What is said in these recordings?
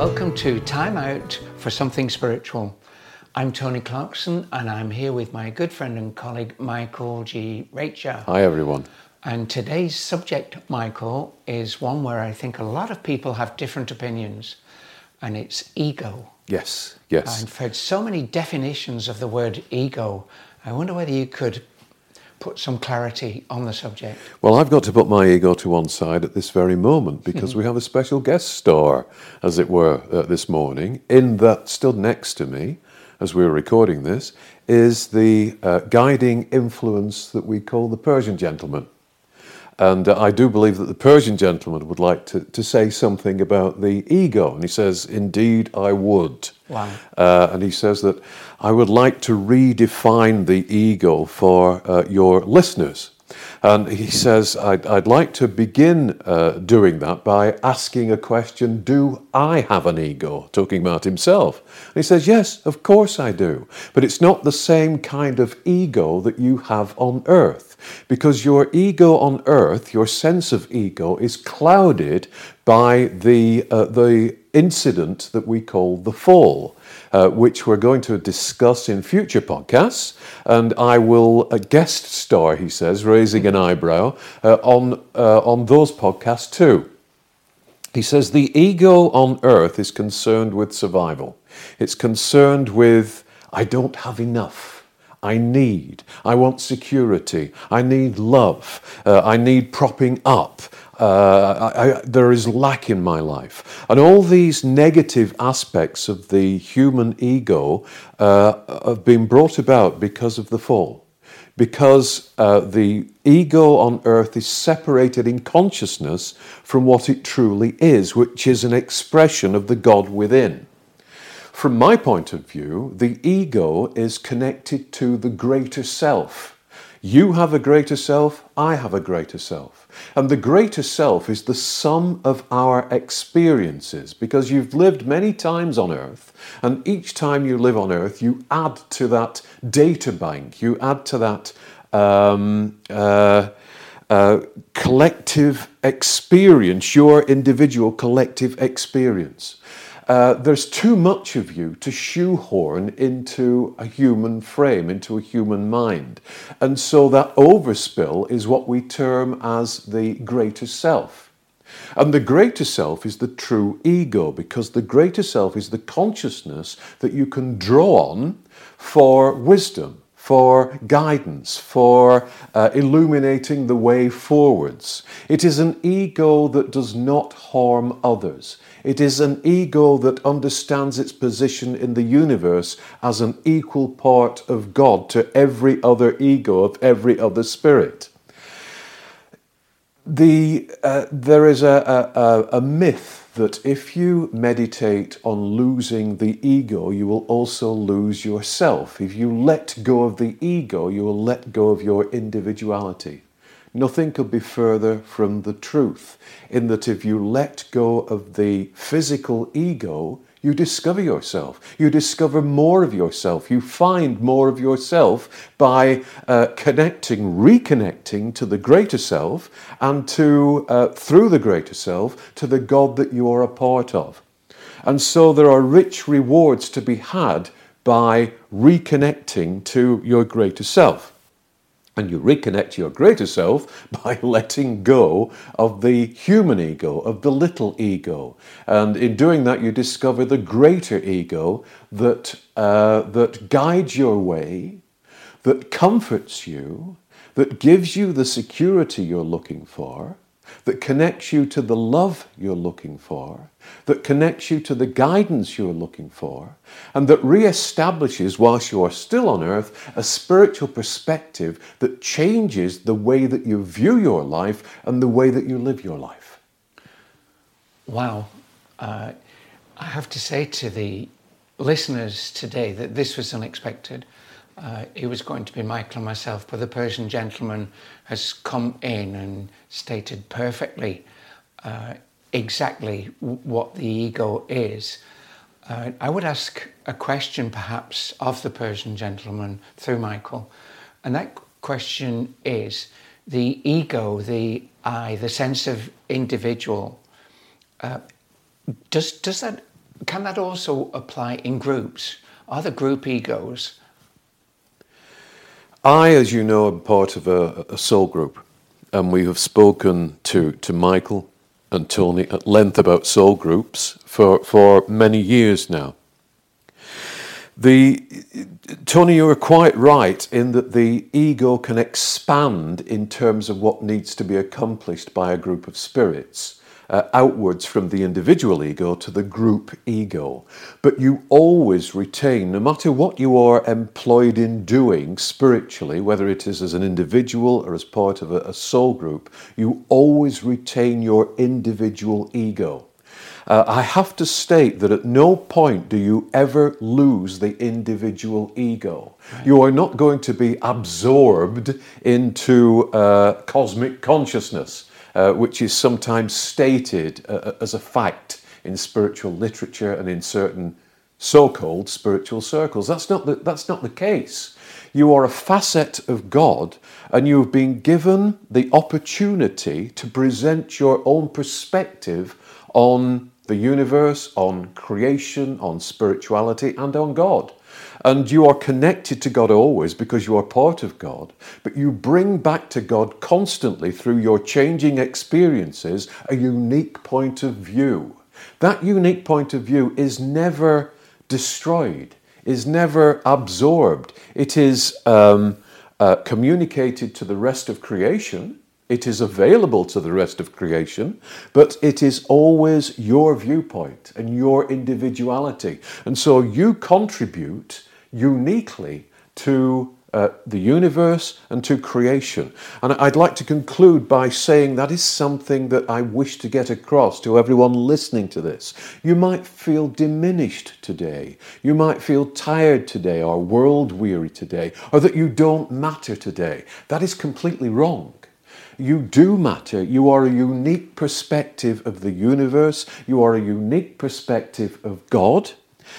Welcome to Time Out for Something Spiritual. I'm Tony Clarkson and I'm here with my good friend and colleague Michael G. Racher. Hi everyone. And today's subject, Michael, is one where I think a lot of people have different opinions, and it's ego. Yes. I've heard so many definitions of the word ego. I wonder whether you could put some clarity on the subject. Well, I've got to put my ego to one side at this very moment because we have a special guest star, as it were, this morning. In that, stood next to me, as we were recording this, is the guiding influence that we call the Persian gentleman. And I do believe that the Persian gentleman would like to say something about the ego. And he says, indeed, I would. Wow. And he says that I would like to redefine the ego for your listeners. And he says, I'd like to begin doing that by asking a question, do I have an ego? Talking about himself. And he says, yes, of course I do. But it's not the same kind of ego that you have on earth. Because your ego on earth, your sense of ego, is clouded by the incident that we call the fall, which we're going to discuss in future podcasts. And I will guest star, he says, raising an eyebrow, on those podcasts too. He says the ego on earth is concerned with survival. It's concerned with, I don't have enough. I want security, I need love, I need propping up, there is lack in my life. And all these negative aspects of the human ego have been brought about because of the fall. Because the ego on earth is separated in consciousness from what it truly is, which is an expression of the God within. From my point of view, the ego is connected to the greater self. You have a greater self, I have a greater self. And the greater self is the sum of our experiences, because you've lived many times on earth, and each time you live on earth, you add to that data bank, you add to that collective experience, your individual collective experience. There's too much of you to shoehorn into a human frame, into a human mind. And so that overspill is what we term as the greater self. And the greater self is the true ego, because the greater self is the consciousness that you can draw on for wisdom, for guidance, for illuminating the way forwards. It is an ego that does not harm others. It is an ego that understands its position in the universe as an equal part of God to every other ego of every other spirit. There is a myth that if you meditate on losing the ego, you will also lose yourself. If you let go of the ego, you will let go of your individuality. Nothing could be further from the truth, in that if you let go of the physical ego, you discover yourself. You discover more of yourself. You find more of yourself by reconnecting to the greater self, and through the greater self, to the God that you are a part of. And so there are rich rewards to be had by reconnecting to your greater self. And you reconnect to your greater self by letting go of the human ego, of the little ego. And in doing that, you discover the greater ego that guides your way, that comforts you, that gives you the security you're looking for, that connects you to the love you're looking for, that connects you to the guidance you're looking for, and that reestablishes, whilst you are still on earth, a spiritual perspective that changes the way that you view your life and the way that you live your life. Wow. I have to say to the listeners today that this was unexpected. It was going to be Michael and myself, but the Persian gentleman has come in and stated perfectly exactly what the ego is. I would ask a question perhaps of the Persian gentleman through Michael, and that question is the ego, the I, the sense of individual. Does that can that also apply in groups? Are there group egos? I, as you know, am part of a soul group, and we have spoken to Michael and Tony at length about soul groups for many years now. Tony, you are quite right in that the ego can expand in terms of what needs to be accomplished by a group of spirits, outwards from the individual ego to the group ego. But you always retain, no matter what you are employed in doing spiritually, whether it is as an individual or as part of a soul group, you always retain your individual ego. I have to state that at no point do you ever lose the individual ego. Right. You are not going to be absorbed into cosmic consciousness, which is sometimes stated as a fact in spiritual literature and in certain so-called spiritual circles. That's not the case. You are a facet of God, and you have been given the opportunity to present your own perspective on the universe, on creation, on spirituality, and on God. And you are connected to God always because you are part of God, but you bring back to God constantly through your changing experiences a unique point of view. That unique point of view is never destroyed, is never absorbed. It is communicated to the rest of creation. It is available to the rest of creation, but it is always your viewpoint and your individuality. And so you contribute uniquely to the universe and to creation. And I'd like to conclude by saying that is something that I wish to get across to everyone listening to this. You might feel diminished today. You might feel tired today or world weary today, or that you don't matter today. That is completely wrong. You do matter. You are a unique perspective of the universe. You are a unique perspective of God.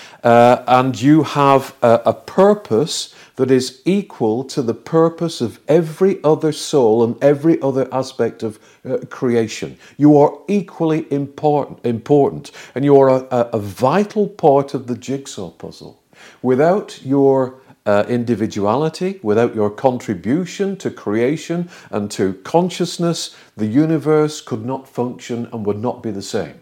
And you have a purpose that is equal to the purpose of every other soul and every other aspect of creation. You are equally important, and you are a vital part of the jigsaw puzzle. Without your individuality, without your contribution to creation and to consciousness, the universe could not function and would not be the same.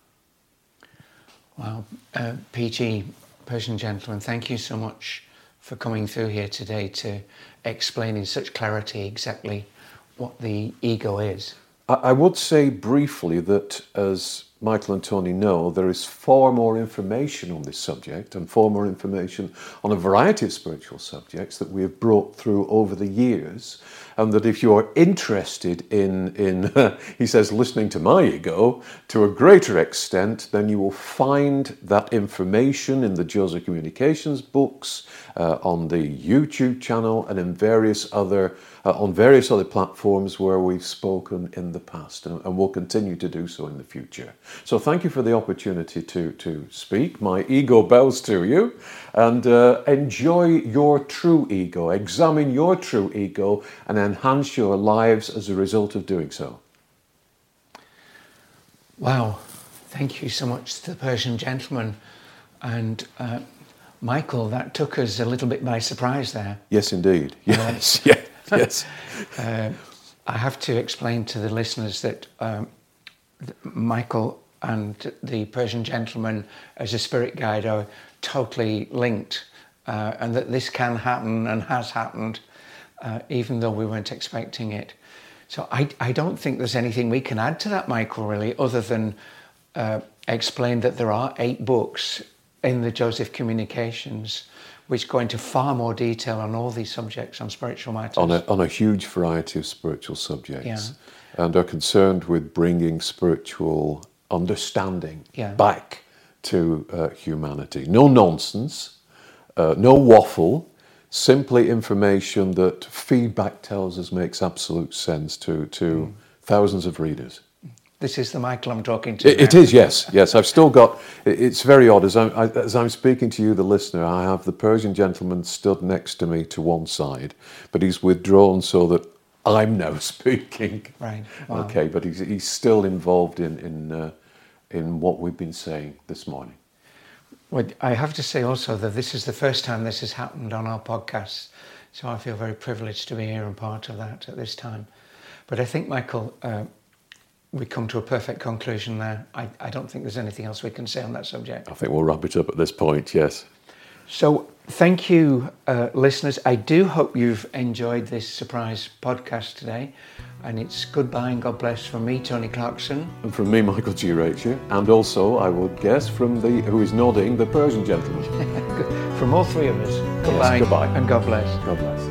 Wow. PG, Persian Gentleman, thank you so much for coming through here today to explain in such clarity exactly what the ego is. I would say briefly that, as Michael and Tony know, there is far more information on this subject and far more information on a variety of spiritual subjects that we have brought through over the years, and that if you are interested in he says, listening to my ego to a greater extent, then you will find that information in the Joseph Communications books, on the YouTube channel, and in on various other platforms where we've spoken in the past, and will continue to do so in the future. So thank you for the opportunity to speak. My ego bows to you, and enjoy your true ego. Examine your true ego and enhance your lives as a result of doing so. Wow. Thank you so much to the Persian Gentleman. And Michael, that took us a little bit by surprise there. Yes, indeed. Yes, yes. I have to explain to the listeners that Michael and the Persian Gentleman as a spirit guide are totally linked, and that this can happen and has happened, even though we weren't expecting it. So I don't think there's anything we can add to that, Michael, really, other than explain that there are 8 books in the Joseph Communications which go into far more detail on all these subjects on spiritual matters. On a huge variety of spiritual subjects, and are concerned with bringing spiritual understanding back to humanity. No nonsense, no waffle, simply information that feedback tells us makes absolute sense to thousands of readers. This is the Michael I'm talking to. It is, yes. I've still got. It's very odd as I'm speaking to you, the listener. I have the Persian Gentleman stood next to me to one side, but he's withdrawn so that I'm now speaking. Right. Wow. Okay, but he's still involved in what we've been saying this morning. Well, I have to say also that this is the first time this has happened on our podcast, so I feel very privileged to be here and part of that at this time. But I think, Michael, we come to a perfect conclusion there. I don't think there's anything else we can say on that subject. I think we'll wrap it up at this point, yes. So thank you, listeners. I do hope you've enjoyed this surprise podcast today. And it's goodbye and God bless from me, Tony Clarkson. And from me, Michael G. Racher. And also, I would guess, from who is nodding, the Persian gentleman. From all three of us. Goodbye, yes, goodbye. And God bless. God bless.